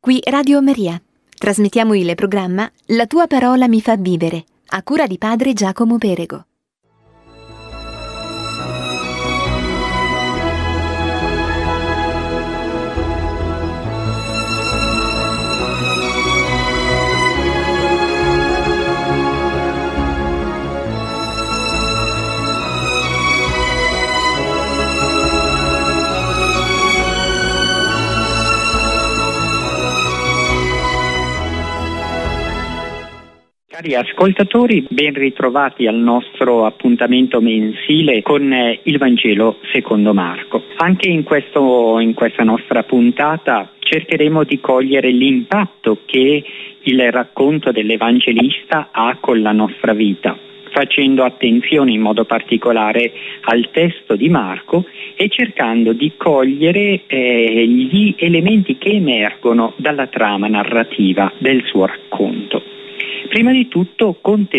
Qui Radio Maria. Trasmettiamo il programma La tua parola mi fa vivere, a cura di padre Giacomo Perego. Cari ascoltatori, ben ritrovati al nostro appuntamento mensile con il Vangelo secondo Marco. Anche in questa nostra puntata cercheremo di cogliere l'impatto che il racconto dell'Evangelista ha con la nostra vita, facendo attenzione in modo particolare al testo di Marco e cercando di cogliere gli elementi che emergono dalla trama narrativa del suo racconto. Prima di tutto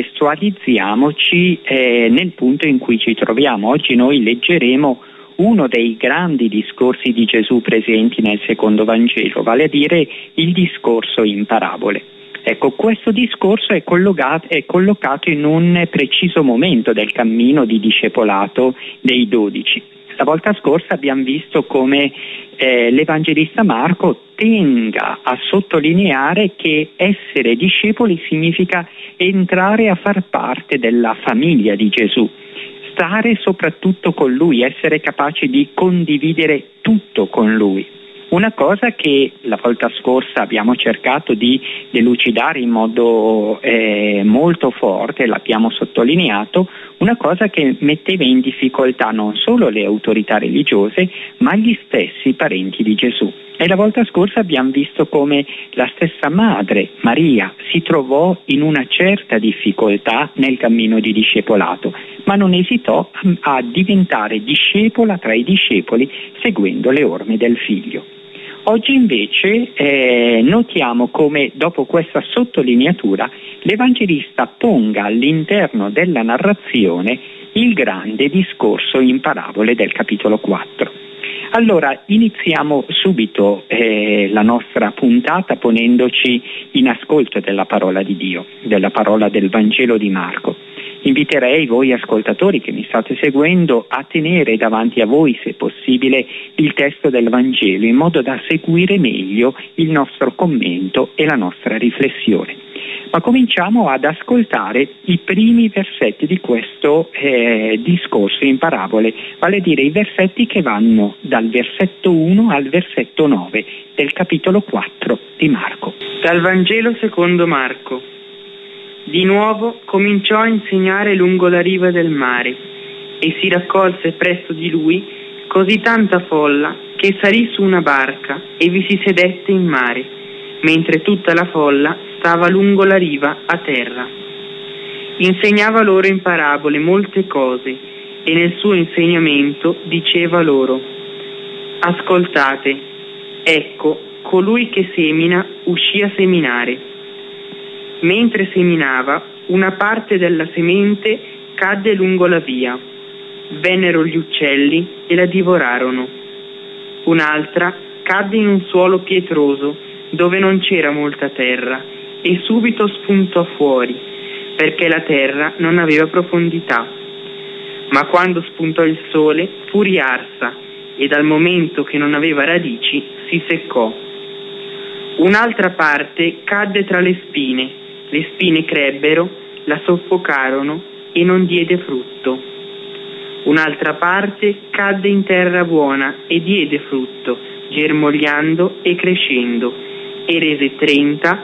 contestualizziamoci nel punto in cui ci troviamo. Oggi noi leggeremo uno dei grandi discorsi di Gesù presenti nel secondo Vangelo, vale a dire il discorso in parabole. Ecco, questo discorso è collocato in un preciso momento del cammino di discepolato dei 12. La volta scorsa abbiamo visto come l'Evangelista Marco tenga a sottolineare che essere discepoli significa entrare a far parte della famiglia di Gesù, stare soprattutto con Lui, essere capaci di condividere tutto con Lui. Una cosa che la volta scorsa abbiamo cercato di delucidare in modo molto forte, l'abbiamo sottolineato, una cosa che metteva in difficoltà non solo le autorità religiose, ma gli stessi parenti di Gesù. E la volta scorsa abbiamo visto come la stessa madre, Maria, si trovò in una certa difficoltà nel cammino di discepolato, ma non esitò a diventare discepola tra i discepoli seguendo le orme del figlio. Oggi invece notiamo come dopo questa sottolineatura l'Evangelista ponga all'interno della narrazione il grande discorso in parabole del capitolo 4. Allora iniziamo subito la nostra puntata ponendoci in ascolto della parola di Dio, della parola del Vangelo di Marco. Inviterei voi ascoltatori che mi state seguendo a tenere davanti a voi, se possibile, il testo del Vangelo in modo da seguire meglio il nostro commento e la nostra riflessione. Ma cominciamo ad ascoltare i primi versetti di questo discorso in parabole, vale a dire i versetti che vanno dal versetto 1 al versetto 9 del capitolo 4 di Marco. Dal Vangelo secondo Marco. Di nuovo cominciò a insegnare lungo la riva del mare e si raccolse presso di lui così tanta folla che salì su una barca e vi si sedette in mare, mentre tutta la folla stava lungo la riva a terra. Insegnava loro in parabole molte cose e nel suo insegnamento diceva loro: ascoltate, ecco, colui che semina uscì a seminare. Mentre seminava, una parte della semente cadde lungo la via. Vennero gli uccelli e la divorarono. Un'altra cadde in un suolo pietroso, dove non c'era molta terra, e subito spuntò fuori, perché la terra non aveva profondità. Ma quando spuntò il sole, fu riarsa, e dal momento che non aveva radici, si seccò. Un'altra parte cadde tra le spine crebbero, la soffocarono e non diede frutto. Un'altra parte cadde in terra buona e diede frutto, germogliando e crescendo, e rese 30,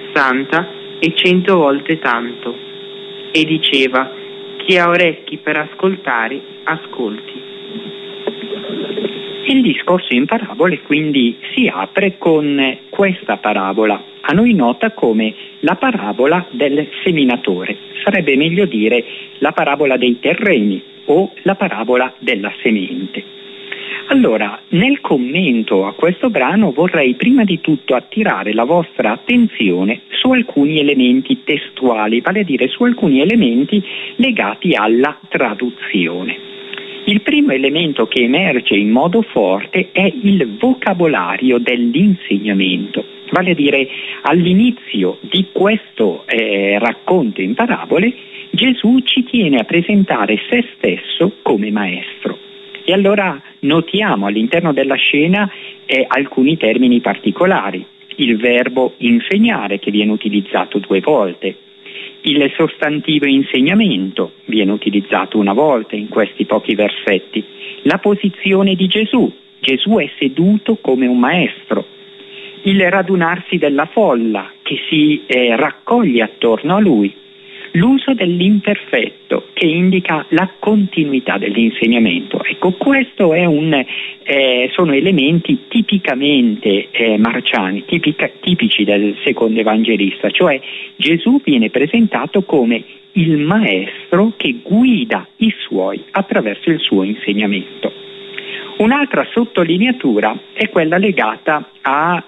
60 e 100 volte tanto. E diceva: chi ha orecchi per ascoltare, ascolti. Il discorso in parabole quindi si apre con questa parabola, a noi nota come la parabola del seminatore, sarebbe meglio dire la parabola dei terreni o la parabola della semente. Allora, nel commento a questo brano vorrei prima di tutto attirare la vostra attenzione su alcuni elementi testuali, vale a dire su alcuni elementi legati alla traduzione. Il primo elemento che emerge in modo forte è il vocabolario dell'insegnamento. Vale a dire, all'inizio di questo racconto in parabole, Gesù ci tiene a presentare se stesso come maestro. E allora notiamo all'interno della scena alcuni termini particolari. Il verbo insegnare, che viene utilizzato 2 volte. Il sostantivo insegnamento viene utilizzato 1 volta in questi pochi versetti. La posizione di Gesù. Gesù è seduto come un maestro. Il radunarsi della folla che si raccoglie attorno a lui. L'uso dell'imperfetto che indica la continuità dell'insegnamento. Ecco, questo è sono elementi tipicamente marciani, tipici del secondo evangelista, cioè Gesù viene presentato come il maestro che guida i suoi attraverso il suo insegnamento. Un'altra sottolineatura è quella legata a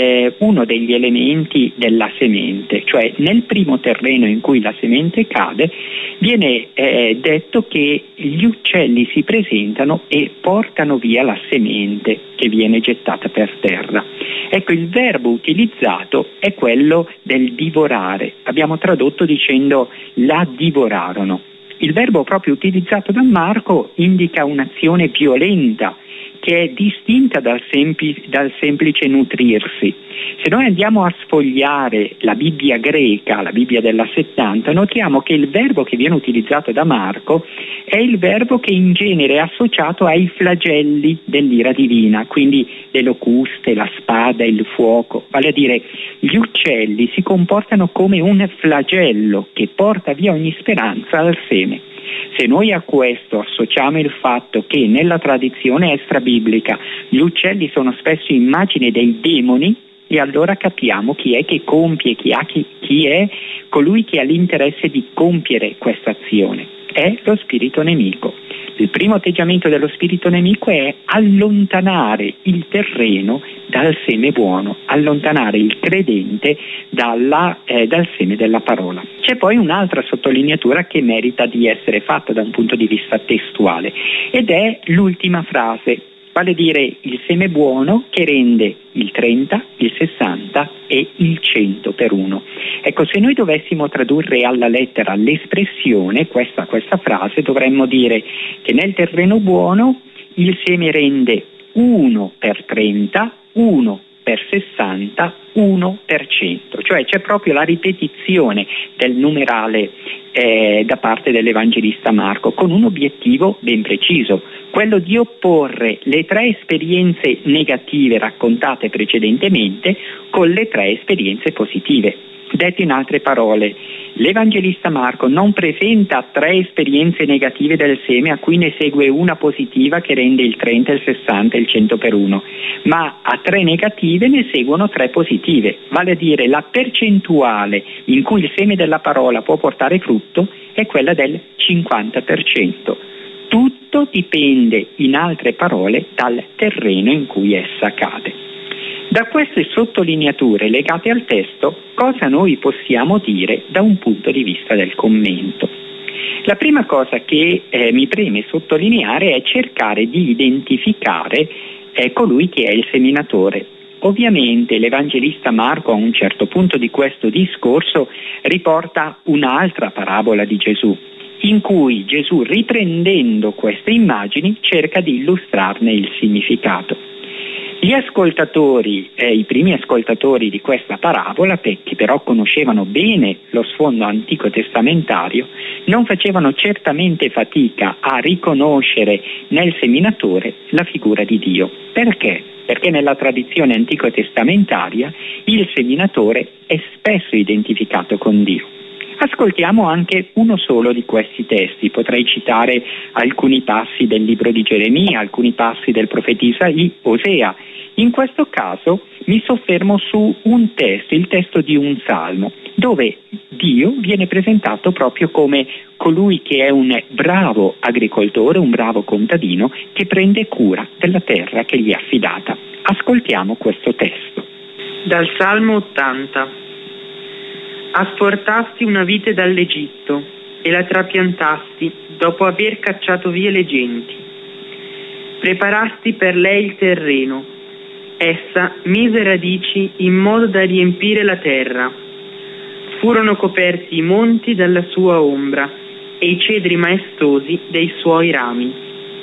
uno degli elementi della semente, cioè nel primo terreno in cui la semente cade viene detto che gli uccelli si presentano e portano via la semente che viene gettata per terra. Ecco, il verbo utilizzato è quello del divorare, abbiamo tradotto dicendo la divorarono. Il verbo proprio utilizzato da Marco indica un'azione violenta che è distinta dal semplice nutrirsi. Se noi andiamo a sfogliare la Bibbia greca, la Bibbia della 70, notiamo che il verbo che viene utilizzato da Marco è il verbo che in genere è associato ai flagelli dell'ira divina, quindi le locuste, la spada, il fuoco. Vale a dire, gli uccelli si comportano come un flagello che porta via ogni speranza al seme. Se noi a questo associamo il fatto che nella tradizione extrabiblica gli uccelli sono spesso immagine dei demoni, e allora capiamo chi è che compie, chi è colui che ha l'interesse di compiere questa azione. È lo spirito nemico. Il primo atteggiamento dello spirito nemico è allontanare il terreno dal seme buono, allontanare il credente dal seme della parola. C'è poi un'altra sottolineatura che merita di essere fatta da un punto di vista testuale, ed è l'ultima frase, vale a dire il seme buono che rende il 30, il 60 e il 100 per 1. Ecco, se noi dovessimo tradurre alla lettera l'espressione, questa frase, dovremmo dire che nel terreno buono il seme rende 1 per 30, 1 per 60, 1 per 100, cioè c'è proprio la ripetizione del numerale da parte dell'evangelista Marco, con un obiettivo ben preciso, quello di opporre le 3 esperienze negative raccontate precedentemente con le 3 esperienze positive. Detto in altre parole, l'evangelista Marco non presenta 3 esperienze negative del seme a cui ne segue una positiva che rende il 30, il 60 e il 100 per 1, ma a 3 negative ne seguono 3 positive, vale a dire la percentuale in cui il seme della parola può portare frutto è quella del 50%. Tutto dipende, in altre parole, dal terreno in cui essa cade. Da queste sottolineature legate al testo, cosa noi possiamo dire da un punto di vista del commento? La prima cosa che mi preme sottolineare è cercare di identificare colui che è il seminatore. Ovviamente l'evangelista Marco a un certo punto di questo discorso riporta un'altra parabola di Gesù, in cui Gesù, riprendendo queste immagini, cerca di illustrarne il significato. Gli ascoltatori, i primi ascoltatori di questa parabola, che però conoscevano bene lo sfondo antico testamentario, non facevano certamente fatica a riconoscere nel seminatore la figura di Dio. Perché? Perché nella tradizione antico testamentaria il seminatore è spesso identificato con Dio. Ascoltiamo anche uno solo di questi testi. Potrei citare alcuni passi del libro di Geremia, alcuni passi del profeta Osea. In questo caso mi soffermo su un testo, il testo di un salmo, dove Dio viene presentato proprio come colui che è un bravo agricoltore, un bravo contadino che prende cura della terra che gli è affidata. Ascoltiamo questo testo. Dal Salmo 80. Asportasti una vite dall'Egitto e la trapiantasti dopo aver cacciato via le genti. Preparasti per lei il terreno Essa mise radici in modo da riempire la terra. Furono coperti i monti dalla sua ombra e i cedri maestosi dei suoi rami.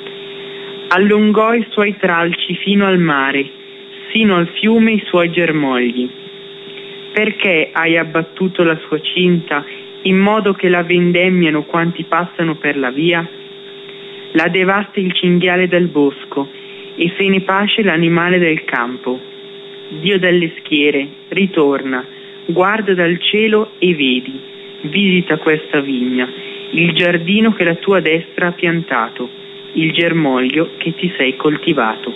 Allungò i suoi tralci fino al mare, sino al fiume i suoi germogli. Perché hai abbattuto la sua cinta in modo che la vendemmiano quanti passano per la via? La devasta il cinghiale del bosco e se ne pasce l'animale del campo. Dio delle schiere, ritorna, guarda dal cielo e vedi, visita questa vigna, il giardino che la tua destra ha piantato, il germoglio che ti sei coltivato.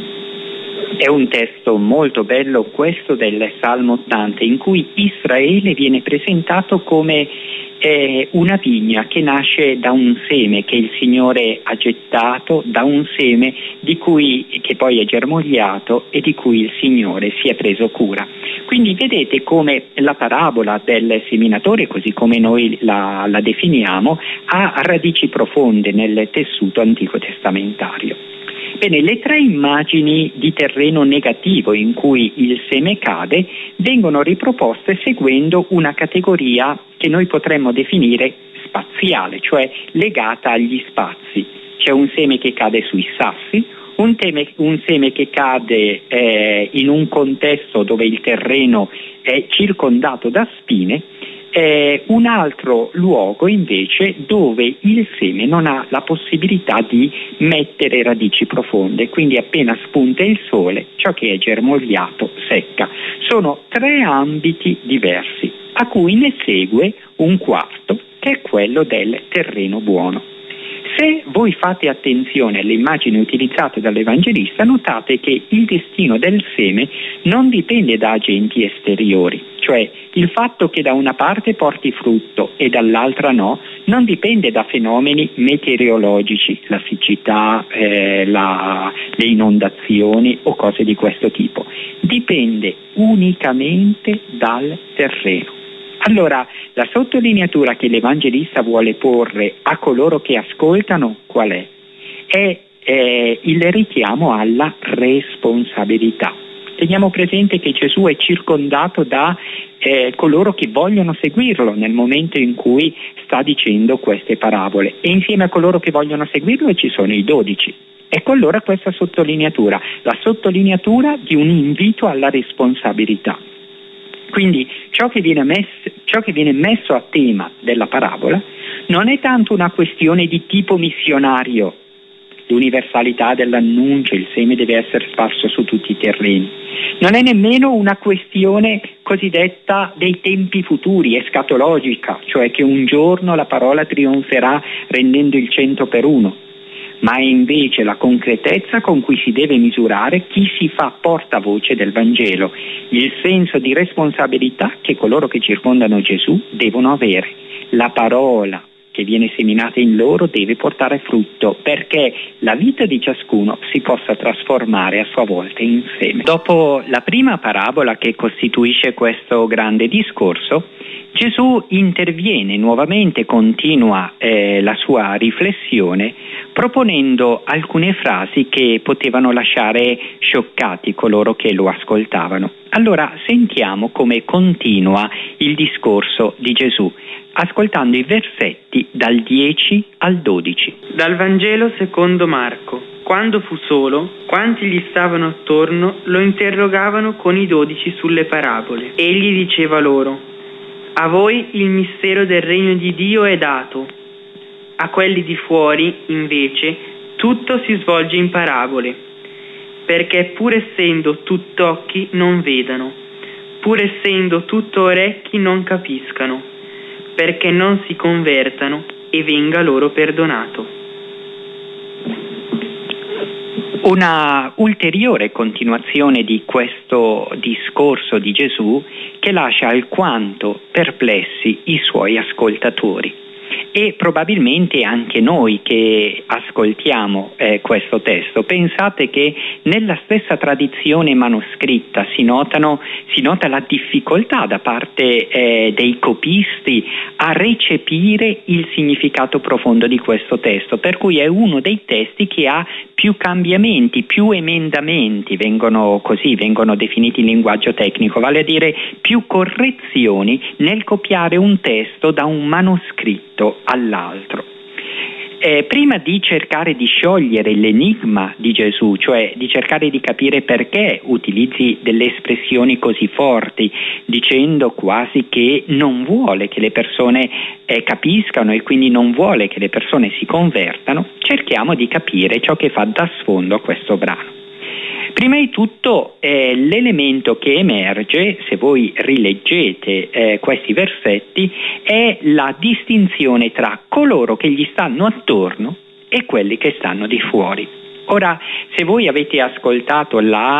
È un testo molto bello questo del Salmo 80, in cui Israele viene presentato come una vigna che nasce da un seme che il Signore ha gettato, da un seme che poi è germogliato e di cui il Signore si è preso cura. Quindi vedete come la parabola del seminatore, così come noi la definiamo, ha radici profonde nel tessuto antico testamentario. Bene, le tre immagini di terreno negativo in cui il seme cade vengono riproposte seguendo una categoria che noi potremmo definire spaziale, cioè legata agli spazi. C'è un seme che cade sui sassi, un seme che cade in un contesto dove il terreno è circondato da spine, un altro luogo invece dove il seme non ha la possibilità di mettere radici profonde, quindi appena spunta il sole ciò che è germogliato secca. Sono tre ambiti diversi, a cui ne segue un quarto che è quello del terreno buono. Se voi fate attenzione alle immagini utilizzate dall'Evangelista, notate che il destino del seme non dipende da agenti esteriori, cioè il fatto che da una parte porti frutto e dall'altra no, non dipende da fenomeni meteorologici, la siccità, le inondazioni o cose di questo tipo. Dipende unicamente dal terreno. Allora, la sottolineatura che l'Evangelista vuole porre a coloro che ascoltano qual è? È il richiamo alla responsabilità. Teniamo presente che Gesù è circondato da coloro che vogliono seguirlo nel momento in cui sta dicendo queste parabole, e insieme a coloro che vogliono seguirlo ci sono i 12. Ecco allora questa sottolineatura, la sottolineatura di un invito alla responsabilità. Quindi ciò che viene messo a tema della parabola non è tanto una questione di tipo missionario, l'universalità dell'annuncio, il seme deve essere sparso su tutti i terreni. Non è nemmeno una questione cosiddetta dei tempi futuri, escatologica, cioè che un giorno la parola trionferà rendendo il 100 per 1. Ma è invece la concretezza con cui si deve misurare chi si fa portavoce del Vangelo, il senso di responsabilità che coloro che circondano Gesù devono avere. La parola che viene seminata in loro deve portare frutto, perché la vita di ciascuno si possa trasformare a sua volta in seme. Dopo la prima parabola che costituisce questo grande discorso, Gesù interviene nuovamente, continua la sua riflessione proponendo alcune frasi che potevano lasciare scioccati coloro che lo ascoltavano. Allora sentiamo come continua il discorso di Gesù, ascoltando i versetti dal 10 al 12. Dal Vangelo secondo Marco. Quando fu solo, quanti gli stavano attorno lo interrogavano con i 12 sulle parabole. Egli diceva loro: a voi il mistero del regno di Dio è dato, a quelli di fuori, invece, tutto si svolge in parabole, perché pur essendo tutt'occhi non vedano, pur essendo tutto orecchi non capiscano, perché non si convertano e venga loro perdonato. Una ulteriore continuazione di questo discorso di Gesù che lascia alquanto perplessi i suoi ascoltatori. E probabilmente anche noi che ascoltiamo questo testo, pensate che nella stessa tradizione manoscritta si nota la difficoltà da parte dei copisti a recepire il significato profondo di questo testo, per cui è uno dei testi che ha più cambiamenti, più emendamenti, vengono definiti in linguaggio tecnico, vale a dire più correzioni nel copiare un testo da un manoscritto all'altro. Prima di cercare di sciogliere l'enigma di Gesù, cioè di cercare di capire perché utilizzi delle espressioni così forti, dicendo quasi che non vuole che le persone capiscano e quindi non vuole che le persone si convertano, cerchiamo di capire ciò che fa da sfondo a questo brano. Prima di tutto l'elemento che emerge, se voi rileggete questi versetti, è la distinzione tra coloro che gli stanno attorno e quelli che stanno di fuori. Ora, se voi avete ascoltato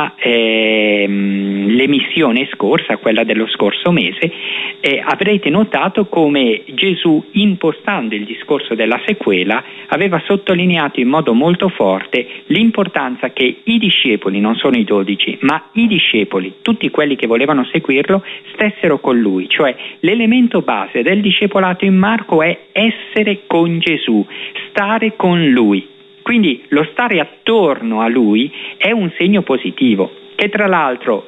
l'emissione scorsa, quella dello scorso mese, avrete notato come Gesù, impostando il discorso della sequela, aveva sottolineato in modo molto forte l'importanza che i discepoli, non sono i 12, ma i discepoli, tutti quelli che volevano seguirlo, stessero con lui. Cioè l'elemento base del discepolato in Marco è essere con Gesù, stare con lui. Quindi lo stare attorno a lui è un segno positivo, che tra l'altro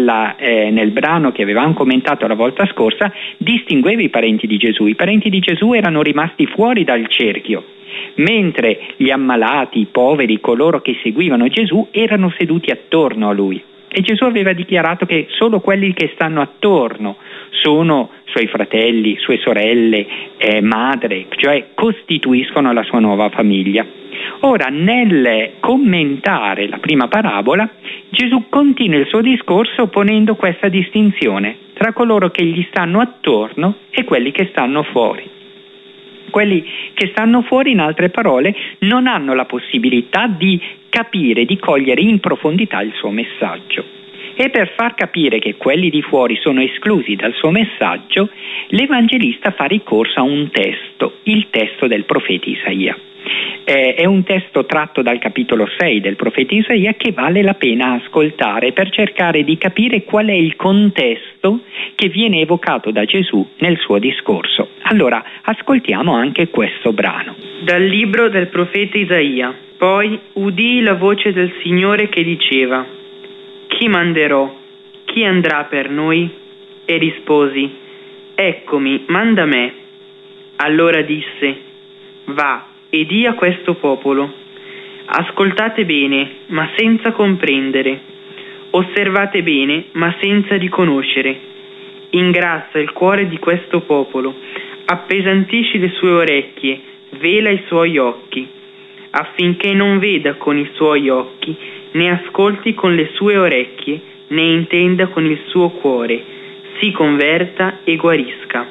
nel brano che avevamo commentato la volta scorsa distingueva i parenti di Gesù. I parenti di Gesù erano rimasti fuori dal cerchio, mentre gli ammalati, i poveri, coloro che seguivano Gesù erano seduti attorno a lui. E Gesù aveva dichiarato che solo quelli che stanno attorno sono suoi fratelli, sue sorelle, madre, cioè costituiscono la sua nuova famiglia. Ora, nel commentare la prima parabola, Gesù continua il suo discorso ponendo questa distinzione tra coloro che gli stanno attorno e quelli che stanno fuori. Quelli che stanno fuori, in altre parole, non hanno la possibilità di capire, di cogliere in profondità il suo messaggio. E per far capire che quelli di fuori sono esclusi dal suo messaggio, l'Evangelista fa ricorso a un testo, il testo del profeta Isaia. È un testo tratto dal capitolo 6 del profeta Isaia che vale la pena ascoltare per cercare di capire qual è il contesto che viene evocato da Gesù nel suo discorso. Allora, ascoltiamo anche questo brano. Dal libro del profeta Isaia. Poi udii la voce del Signore che diceva: Chi manderò? Chi andrà per noi? E risposi: Eccomi, manda me. Allora disse: Va e di a questo popolo: ascoltate bene, ma senza comprendere; osservate bene, ma senza riconoscere. Ingrassa il cuore di questo popolo, appesantisci le sue orecchie, vela i suoi occhi, affinché non veda con i suoi occhi, né ascolti con le sue orecchie, né intenda con il suo cuore, si converta e guarisca.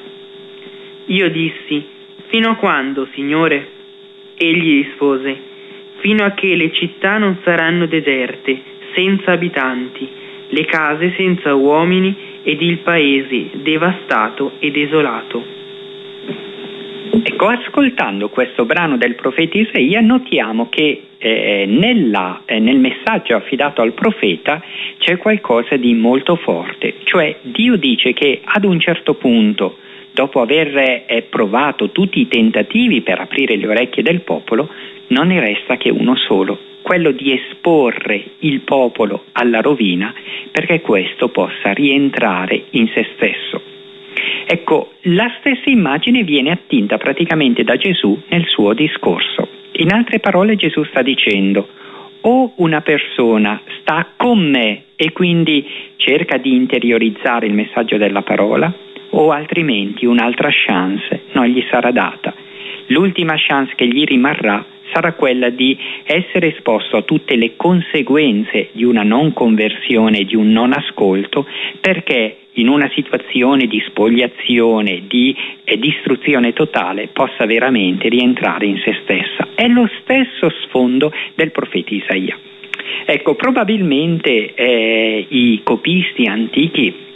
Io dissi: fino a quando, Signore? Egli rispose: fino a che le città non saranno deserte, senza abitanti, le case senza uomini ed il paese devastato e desolato. Ecco, ascoltando questo brano del profeta Isaia notiamo che nel messaggio affidato al profeta c'è qualcosa di molto forte, cioè Dio dice che ad un certo punto, dopo aver provato tutti i tentativi per aprire le orecchie del popolo, non ne resta che uno solo, quello di esporre il popolo alla rovina perché questo possa rientrare in se stesso. Ecco, la stessa immagine viene attinta praticamente da Gesù nel suo discorso. In altre parole Gesù sta dicendo: o una persona sta con me e quindi cerca di interiorizzare il messaggio della parola, o altrimenti un'altra chance non gli sarà data. L'ultima chance che gli rimarrà sarà quella di essere esposto a tutte le conseguenze di una non conversione, di un non ascolto, perché in una situazione di spogliazione, di distruzione totale, possa veramente rientrare in se stessa. È lo stesso sfondo del profeta Isaia. Ecco, probabilmente i copisti antichi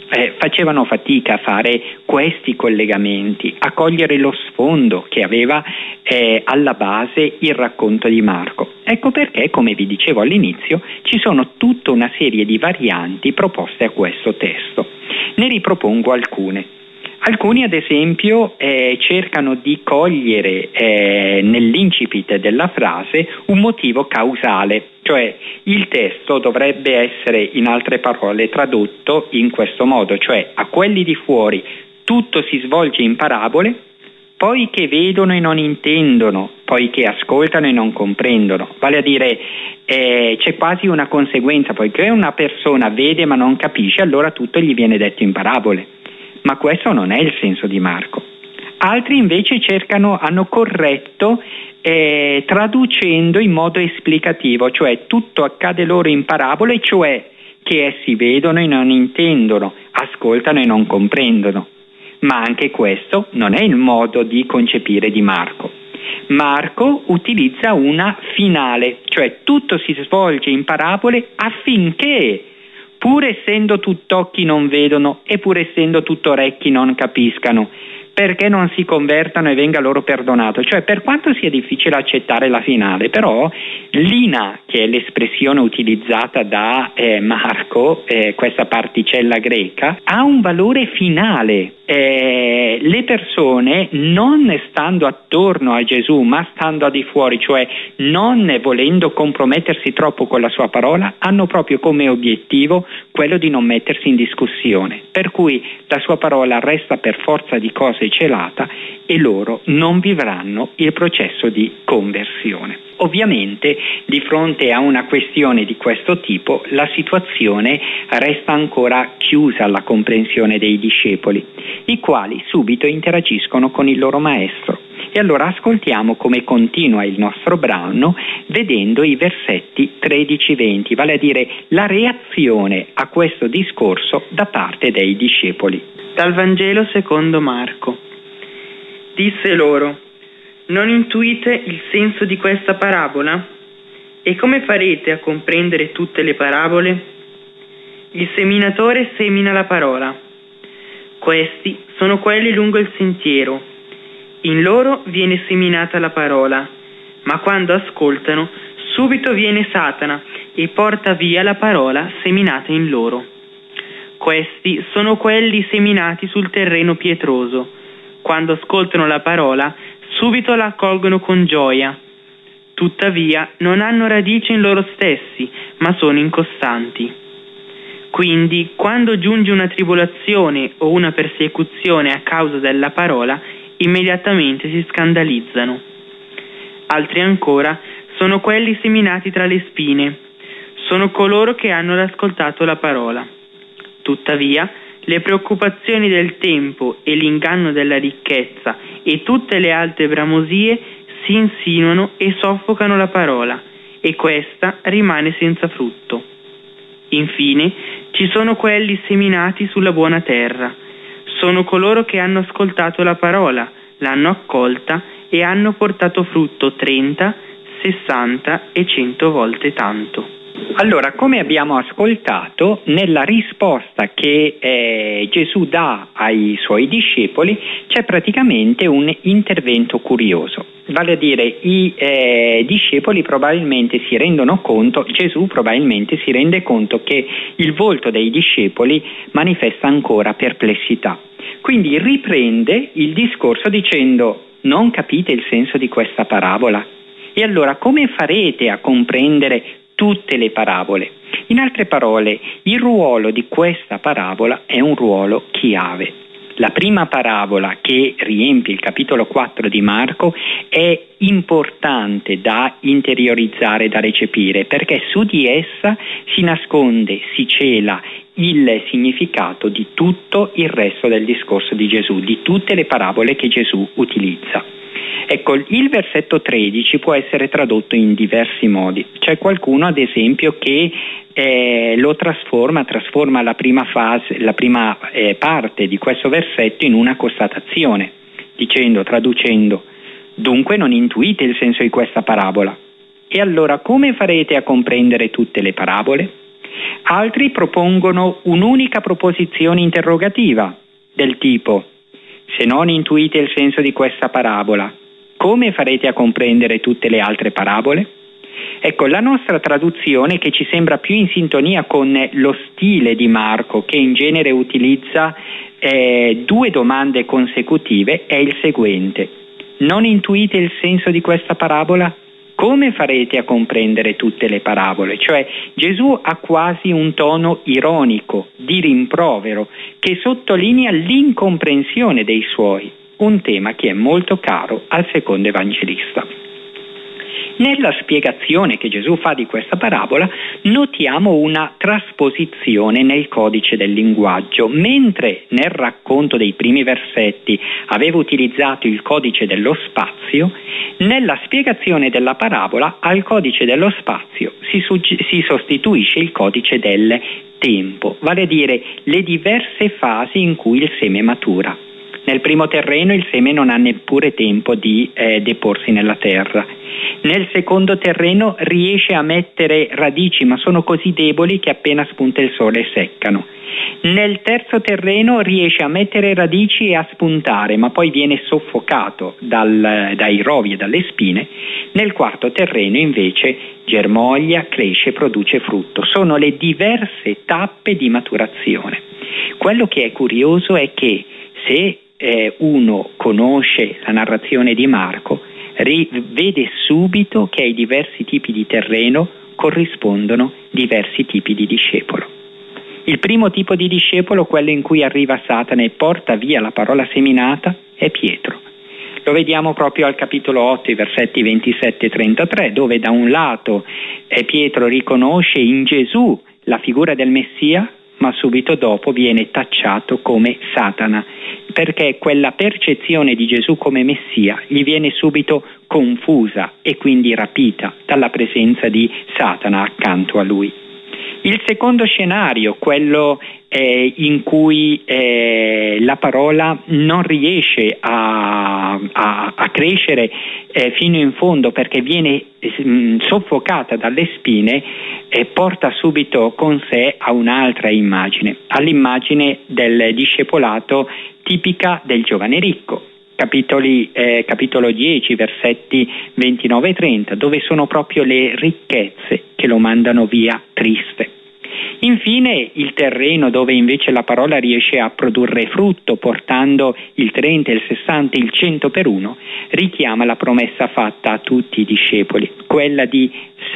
facevano fatica a fare questi collegamenti, a cogliere lo sfondo che aveva alla base il racconto di Marco. Ecco perché, come vi dicevo all'inizio, ci sono tutta una serie di varianti proposte a questo testo. Ne ripropongo alcune. Alcuni, ad esempio, cercano di cogliere nell'incipit della frase un motivo causale, cioè il testo dovrebbe essere, in altre parole, tradotto in questo modo, cioè a quelli di fuori tutto si svolge in parabole, poi che vedono e non intendono, poi che ascoltano e non comprendono. Vale a dire, c'è quasi una conseguenza, poiché una persona vede ma non capisce, allora tutto gli viene detto in parabole. Ma questo non è il senso di Marco. Altri invece hanno corretto traducendo in modo esplicativo, cioè tutto accade loro in parabole, cioè che essi vedono e non intendono, ascoltano e non comprendono. Ma anche questo non è il modo di concepire di Marco. Marco utilizza una finale, cioè tutto si svolge in parabole affinché, pur essendo tutt'occhi non vedono e pur essendo tutto orecchi non capiscano, perché non si convertano e venga loro perdonato. Cioè, per quanto sia difficile accettare la finale, però lina, che è l'espressione utilizzata da Marco, questa particella greca, ha un valore finale. Le persone, non stando attorno a Gesù ma stando al di fuori, cioè non volendo compromettersi troppo con la sua parola, hanno proprio come obiettivo quello di non mettersi in discussione, per cui la sua parola resta per forza di cose celata e loro non vivranno il processo di conversione. Ovviamente, di fronte a una questione di questo tipo, la situazione resta ancora chiusa alla comprensione dei discepoli, i quali subito interagiscono con il loro maestro. E allora ascoltiamo come continua il nostro brano vedendo i versetti 13-20, vale a dire la reazione a questo discorso da parte dei discepoli. Dal Vangelo secondo Marco. Disse loro: non intuite il senso di questa parabola? E come farete a comprendere tutte le parabole? Il seminatore semina la parola. Questi sono quelli lungo il sentiero. In loro viene seminata la parola, ma quando ascoltano, subito viene Satana e porta via la parola seminata in loro. Questi sono quelli seminati sul terreno pietroso. Quando ascoltano la parola, subito la accolgono con gioia. Tuttavia non hanno radice in loro stessi, ma sono incostanti. Quindi, quando giunge una tribolazione o una persecuzione a causa della parola, immediatamente si scandalizzano. Altri ancora sono quelli seminati tra le spine. Sono coloro che hanno ascoltato la parola. Tuttavia, le preoccupazioni del tempo e l'inganno della ricchezza e tutte le altre bramosie si insinuano e soffocano la parola, e questa rimane senza frutto. Infine, ci sono quelli seminati sulla buona terra. Sono coloro che hanno ascoltato la parola, l'hanno accolta e hanno portato frutto 30, 60 e 100 volte tanto. Allora, come abbiamo ascoltato, nella risposta che Gesù dà ai suoi discepoli c'è praticamente un intervento curioso. Vale a dire, i discepoli probabilmente si rendono conto, Gesù probabilmente si rende conto che il volto dei discepoli manifesta ancora perplessità. Quindi riprende il discorso dicendo: non capite il senso di questa parabola? E allora come farete a comprendere tutte le parabole? In altre parole, il ruolo di questa parabola è un ruolo chiave. La prima parabola che riempie il capitolo 4 di Marco è importante da interiorizzare, da recepire, perché su di essa si nasconde, si cela il significato di tutto il resto del discorso di Gesù, di tutte le parabole che Gesù utilizza. Ecco, il versetto 13 può essere tradotto in diversi modi. C'è qualcuno, ad esempio, che lo trasforma la prima parte di questo versetto in una constatazione, traducendo: dunque non intuite il senso di questa parabola. E allora come farete a comprendere tutte le parabole? Altri propongono un'unica proposizione interrogativa del tipo: se non intuite il senso di questa parabola, come farete a comprendere tutte le altre parabole? Ecco, la nostra traduzione, che ci sembra più in sintonia con lo stile di Marco, che in genere utilizza due domande consecutive, è il seguente: non intuite il senso di questa parabola? Come farete a comprendere tutte le parabole? Cioè Gesù ha quasi un tono ironico, di rimprovero, che sottolinea l'incomprensione dei suoi, un tema che è molto caro al secondo evangelista. Nella spiegazione che Gesù fa di questa parabola notiamo una trasposizione nel codice del linguaggio. Mentre nel racconto dei primi versetti aveva utilizzato il codice dello spazio, nella spiegazione della parabola al codice dello spazio si sostituisce il codice del tempo, vale a dire le diverse fasi in cui il seme matura. Nel primo terreno il seme non ha neppure tempo di deporsi nella terra. Nel secondo terreno riesce a mettere radici, ma sono così deboli che appena spunta il sole seccano. Nel terzo terreno riesce a mettere radici e a spuntare, ma poi viene soffocato dai rovi e dalle spine. Nel quarto terreno invece germoglia, cresce, produce frutto. Sono le diverse tappe di maturazione. Quello che è curioso è che se uno conosce la narrazione di Marco, vede subito che ai diversi tipi di terreno corrispondono diversi tipi di discepolo. Il primo tipo di discepolo, quello in cui arriva Satana e porta via la parola seminata, è Pietro. Lo vediamo proprio al capitolo 8, i versetti 27 e 33, dove da un lato Pietro riconosce in Gesù la figura del Messia, ma subito dopo viene tacciato come Satana, perché quella percezione di Gesù come Messia gli viene subito confusa e quindi rapita dalla presenza di Satana accanto a lui. Il secondo scenario, quello in cui la parola non riesce a crescere fino in fondo perché viene soffocata dalle spine, porta subito con sé a un'altra immagine, all'immagine del discepolato tipica del giovane ricco. Capitolo 10, versetti 29 e 30, dove sono proprio le ricchezze che lo mandano via triste. Infine il terreno dove invece la parola riesce a produrre frutto, portando il 30, il 60, il 100 per uno, richiama la promessa fatta a tutti i discepoli, quella di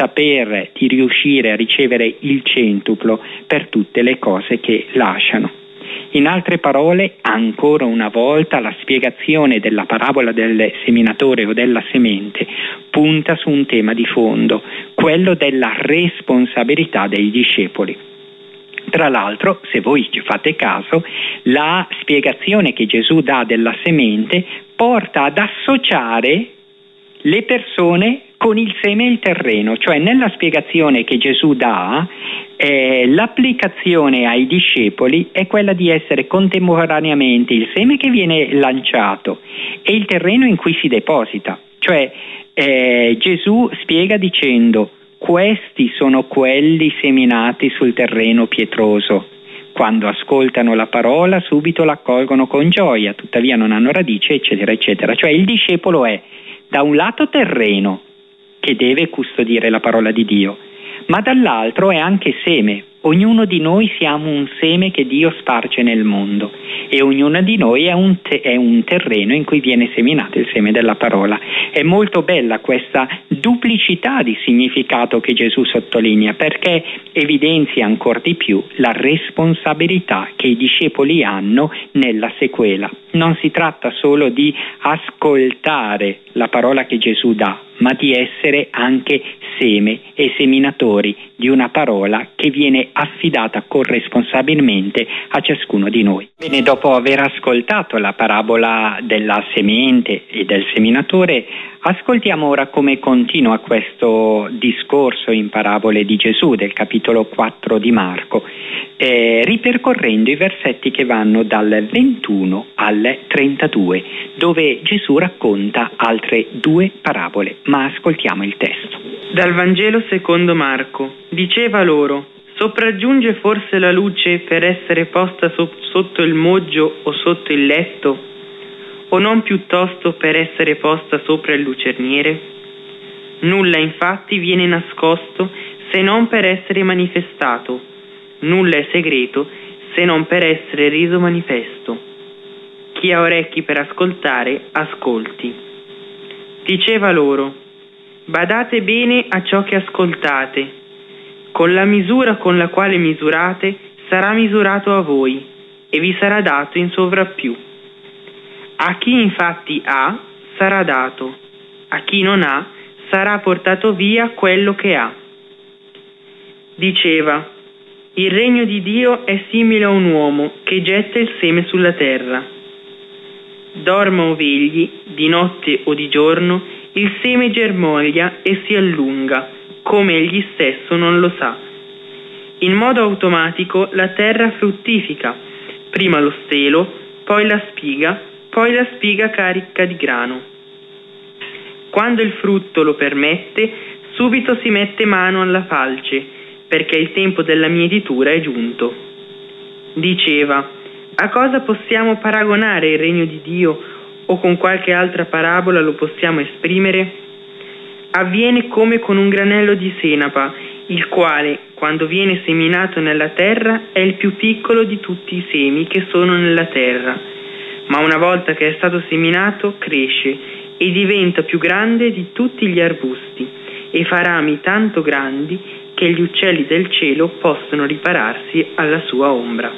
riuscire a ricevere il centuplo per tutte le cose che lasciano. In altre parole, ancora una volta la spiegazione della parabola del seminatore o della semente punta su un tema di fondo, quello della responsabilità dei discepoli. Tra l'altro, se voi ci fate caso, la spiegazione che Gesù dà della semente porta ad associare le persone con il seme e il terreno, cioè nella spiegazione che Gesù dà, l'applicazione ai discepoli è quella di essere contemporaneamente il seme che viene lanciato e il terreno in cui si deposita. Cioè Gesù spiega dicendo: questi sono quelli seminati sul terreno pietroso. Quando ascoltano la parola subito l'accolgono con gioia, tuttavia non hanno radice, eccetera, eccetera. Cioè il discepolo è da un lato terreno, che deve custodire la parola di Dio, ma dall'altro è anche seme. Ognuno di noi siamo un seme che Dio sparge nel mondo e ognuno di noi è un terreno in cui viene seminato il seme della parola. È molto bella questa duplicità di significato che Gesù sottolinea, perché evidenzia ancora di più la responsabilità che i discepoli hanno nella sequela. Non si tratta solo di ascoltare la parola che Gesù dà, ma di essere anche seme e seminatori di una parola che viene affidata corresponsabilmente a ciascuno di noi. Bene, dopo aver ascoltato la parabola della semente e del seminatore, ascoltiamo ora come continua questo discorso in parabole di Gesù del capitolo 4 di Marco, ripercorrendo i versetti che vanno dal 21 al 32, dove Gesù racconta altre due parabole, ma ascoltiamo il testo. Dal Vangelo secondo Marco. Diceva loro: Sopraggiunge forse la luce per essere posta sotto il moggio o sotto il letto, o non piuttosto per essere posta sopra il lucerniere? Nulla infatti viene nascosto se non per essere manifestato, nulla è segreto se non per essere reso manifesto. Chi ha orecchi per ascoltare, ascolti. Diceva loro: badate bene a ciò che ascoltate. Con la misura con la quale misurate sarà misurato a voi e vi sarà dato in sovrappiù. A chi infatti ha, sarà dato; a chi non ha, sarà portato via quello che ha. Diceva: il regno di Dio è simile a un uomo che getta il seme sulla terra. Dorma o vegli, di notte o di giorno, il seme germoglia e si allunga, come egli stesso non lo sa. In modo automatico la terra fruttifica, prima lo stelo, poi la spiga carica di grano. Quando il frutto lo permette, subito si mette mano alla falce, perché il tempo della mietitura è giunto. Diceva: a cosa possiamo paragonare il regno di Dio, o con qualche altra parabola lo possiamo esprimere? Avviene come con un granello di senapa, il quale, quando viene seminato nella terra, è il più piccolo di tutti i semi che sono nella terra, ma una volta che è stato seminato cresce e diventa più grande di tutti gli arbusti e fa rami tanto grandi che gli uccelli del cielo possono ripararsi alla sua ombra.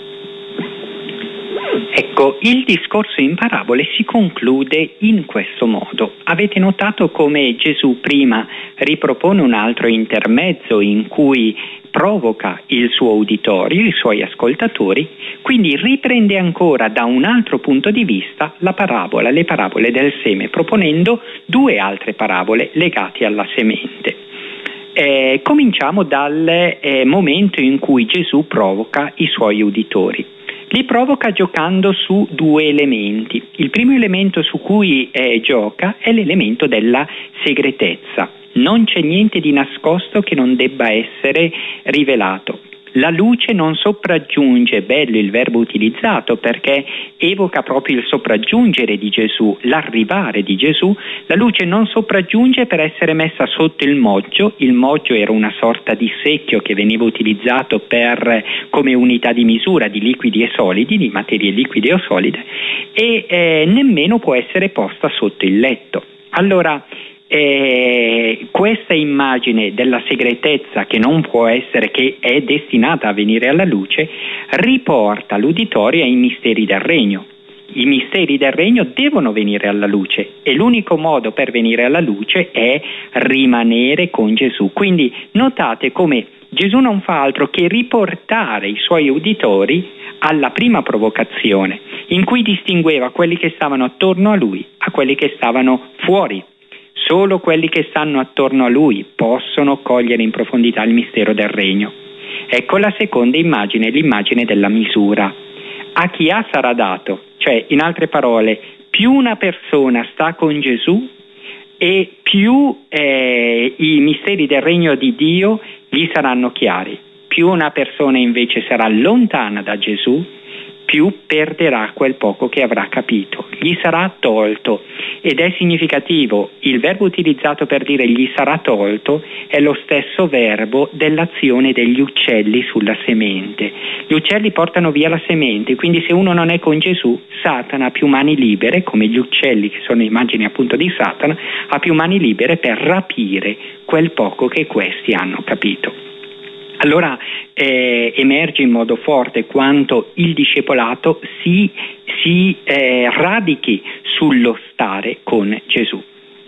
Ecco, il discorso in parabole si conclude in questo modo. Avete notato come Gesù prima ripropone un altro intermezzo in cui provoca il suo uditorio, i suoi ascoltatori, quindi riprende ancora da un altro punto di vista le parabole del seme, proponendo due altre parabole legate alla semente. Cominciamo dal momento in cui Gesù provoca i suoi uditori. Li provoca giocando su due elementi. Il primo elemento su cui gioca è l'elemento della segretezza. Non c'è niente di nascosto che non debba essere rivelato. La luce non sopraggiunge, bello il verbo utilizzato perché evoca proprio il sopraggiungere di Gesù, l'arrivare di Gesù. La luce non sopraggiunge per essere messa sotto il moggio era una sorta di secchio che veniva utilizzato come unità di misura di liquidi e solidi, di materie liquide o solide, e nemmeno può essere posta sotto il letto. Allora, questa immagine della segretezza che non può essere, che è destinata a venire alla luce, riporta l'uditorio ai misteri del regno. I misteri del regno devono venire alla luce e l'unico modo per venire alla luce è rimanere con Gesù. Quindi notate come Gesù non fa altro che riportare i suoi uditori alla prima provocazione, in cui distingueva quelli che stavano attorno a lui a quelli che stavano fuori. Solo quelli che stanno attorno a lui possono cogliere in profondità il mistero del regno. Ecco la seconda immagine, l'immagine della misura. A chi ha sarà dato, cioè in altre parole, più una persona sta con Gesù e più i misteri del regno di Dio gli saranno chiari. Più una persona invece sarà lontana da Gesù, più perderà quel poco che avrà capito, gli sarà tolto. Ed è significativo, il verbo utilizzato per dire gli sarà tolto è lo stesso verbo dell'azione degli uccelli sulla semente. Gli uccelli portano via la semente, quindi se uno non è con Gesù, Satana ha più mani libere, come gli uccelli che sono immagini appunto di Satana, ha più mani libere per rapire quel poco che questi hanno capito. Allora emerge in modo forte quanto il discepolato si radichi sullo stare con Gesù.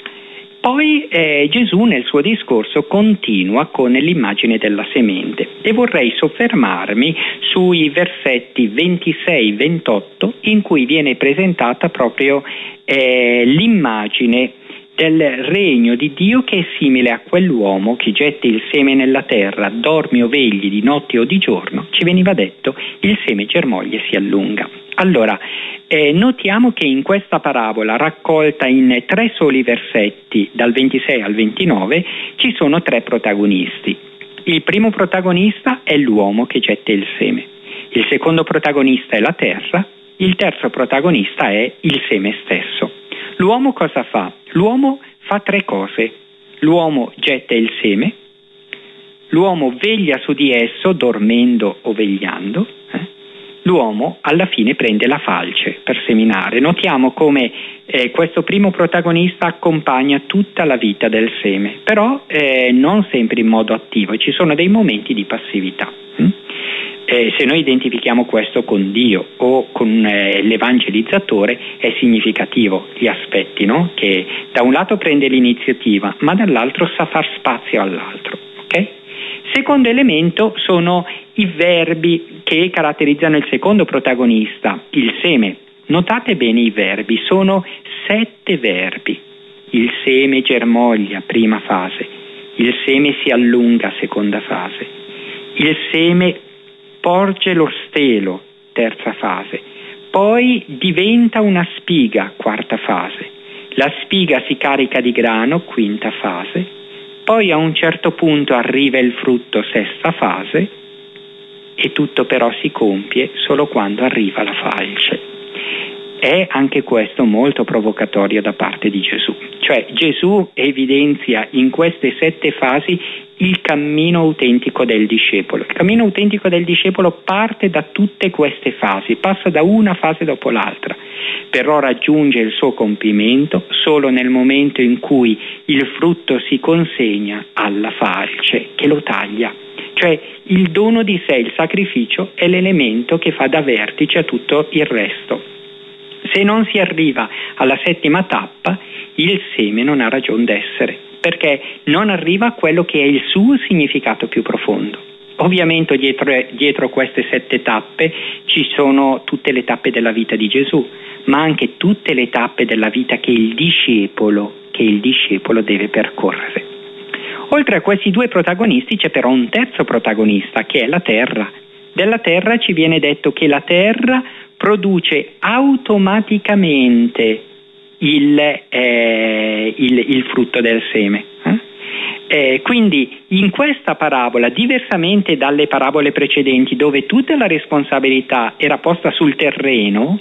Poi Gesù nel suo discorso continua con l'immagine della semente e vorrei soffermarmi sui versetti 26-28 in cui viene presentata proprio l'immagine del regno di Dio che è simile a quell'uomo che getta il seme nella terra, dormi o vegli di notte o di giorno, ci veniva detto il seme germoglia e si allunga. Allora, notiamo che in questa parabola raccolta in 3 soli versetti, dal 26 al 29, ci sono 3 protagonisti. Il primo protagonista è l'uomo che getta il seme, il secondo protagonista è la terra, il terzo protagonista è il seme stesso. L'uomo cosa fa? L'uomo fa 3 cose. L'uomo getta il seme, l'uomo veglia su di esso dormendo o vegliando, l'uomo alla fine prende la falce per seminare. Notiamo come questo primo protagonista accompagna tutta la vita del seme, però non sempre in modo attivo, ci sono dei momenti di passività. Se noi identifichiamo questo con Dio o con l'evangelizzatore è significativo gli aspetti, no? Che da un lato prende l'iniziativa ma dall'altro sa far spazio all'altro. Okay? Secondo elemento sono i verbi che caratterizzano il secondo protagonista, il seme. Notate bene i verbi, sono 7 verbi. Il seme germoglia, prima fase, il seme si allunga, seconda fase, il seme porge lo stelo, terza fase, poi diventa una spiga, quarta fase, la spiga si carica di grano, quinta fase, poi a un certo punto arriva il frutto, sesta fase, e tutto però si compie solo quando arriva la falce. È anche questo molto provocatorio da parte di Gesù, cioè Gesù evidenzia in queste 7 fasi il cammino autentico del discepolo. Il cammino autentico del discepolo parte da tutte queste fasi, passa da una fase dopo l'altra, però raggiunge il suo compimento solo nel momento in cui il frutto si consegna alla falce che lo taglia. Cioè il dono di sé, il sacrificio, è l'elemento che fa da vertice a tutto il resto. Se non si arriva alla 7ª tappa, il seme non ha ragion d'essere, perché non arriva a quello che è il suo significato più profondo. Ovviamente dietro queste 7 tappe ci sono tutte le tappe della vita di Gesù, ma anche tutte le tappe della vita che il discepolo deve percorrere. Oltre a questi 2 protagonisti c'è però un terzo protagonista, che è la terra. Della terra ci viene detto che la terra produce automaticamente il frutto del seme. Quindi in questa parabola, diversamente dalle parabole precedenti dove tutta la responsabilità era posta sul terreno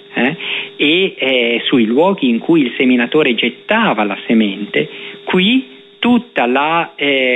e sui luoghi in cui il seminatore gettava la semente, qui tutta la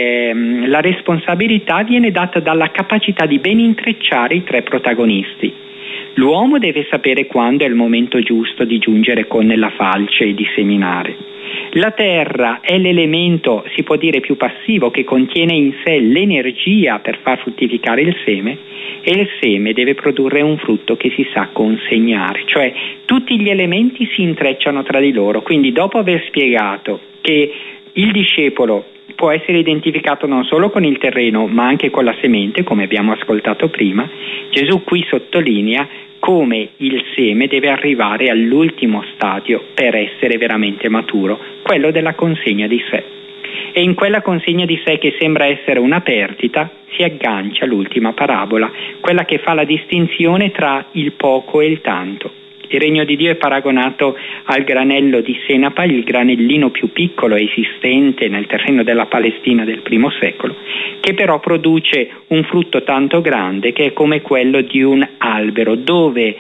responsabilità viene data dalla capacità di ben intrecciare i 3 protagonisti. L'uomo deve sapere quando è il momento giusto di giungere con la falce e di seminare. La terra è l'elemento, si può dire, più passivo, che contiene in sé l'energia per far fruttificare il seme, e il seme deve produrre un frutto che si sa consegnare. Cioè tutti gli elementi si intrecciano tra di loro. Quindi dopo aver spiegato che il discepolo può essere identificato non solo con il terreno ma anche con la semente, come abbiamo ascoltato prima, Gesù qui sottolinea come il seme deve arrivare all'ultimo stadio per essere veramente maturo, quello della consegna di sé. E in quella consegna di sé, che sembra essere una perdita, si aggancia l'ultima parabola, quella che fa la distinzione tra il poco e il tanto. Il regno di Dio è paragonato al granello di senape, il granellino più piccolo esistente nel terreno della Palestina del I secolo, che però produce un frutto tanto grande che è come quello di un albero dove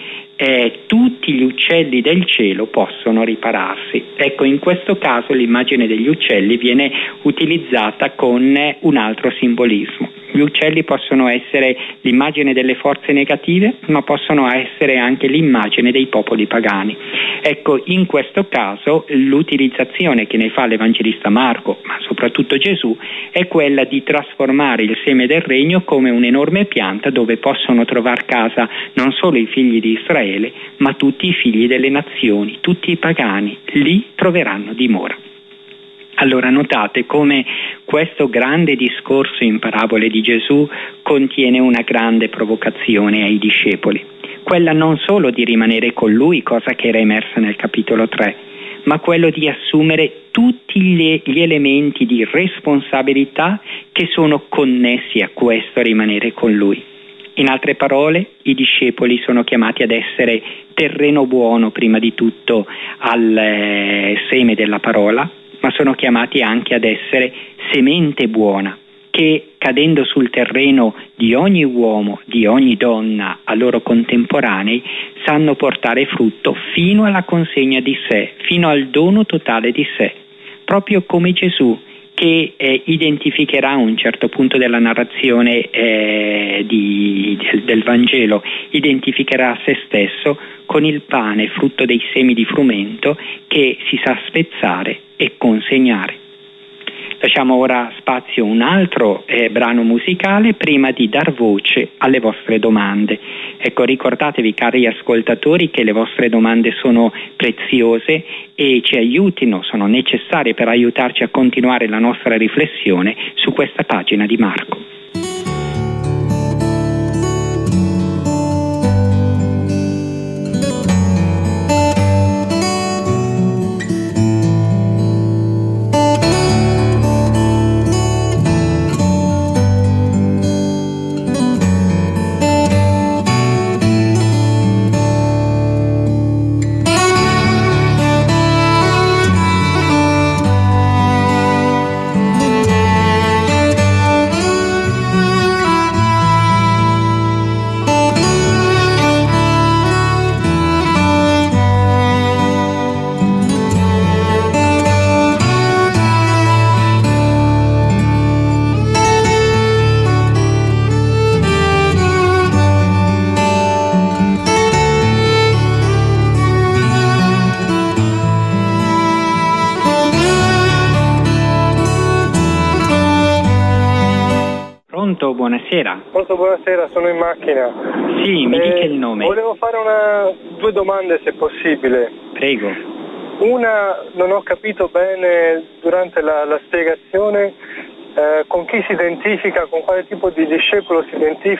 tutti gli uccelli del cielo possono ripararsi. Ecco, in questo caso l'immagine degli uccelli viene utilizzata con un altro simbolismo. Gli uccelli possono essere l'immagine delle forze negative, ma possono essere anche l'immagine dei popoli pagani. Ecco, in questo caso l'utilizzazione che ne fa l'Evangelista Marco, ma soprattutto Gesù, è quella di trasformare il seme del regno come un'enorme pianta dove possono trovare casa non solo i figli di Israele, ma tutti i figli delle nazioni, tutti i pagani, lì troveranno dimora. Allora notate come questo grande discorso in parabole di Gesù contiene una grande provocazione ai discepoli, quella non solo di rimanere con lui, cosa che era emersa nel capitolo 3, ma quello di assumere tutti gli elementi di responsabilità che sono connessi a questo rimanere con lui. In altre parole, i discepoli sono chiamati ad essere terreno buono prima di tutto al seme della parola, ma sono chiamati anche ad essere semente buona che cadendo sul terreno di ogni uomo, di ogni donna a loro contemporanei, sanno portare frutto fino alla consegna di sé, fino al dono totale di sé, proprio come Gesù, che identificherà a un certo punto della narrazione del Vangelo, identificherà se stesso con il pane frutto dei semi di frumento che si sa spezzare e consegnare. Lasciamo ora spazio a un altro brano musicale prima di dar voce alle vostre domande. Ecco, ricordatevi, cari ascoltatori, che le vostre domande sono preziose e ci aiutino, sono necessarie per aiutarci a continuare la nostra riflessione su questa pagina di Marco. Buonasera. Molto buonasera, sono in macchina. Sì, mi dica il nome. Volevo fare due domande se possibile. Prego. Una, non ho capito bene durante la spiegazione con chi si identifica, con quale tipo di discepolo si identifica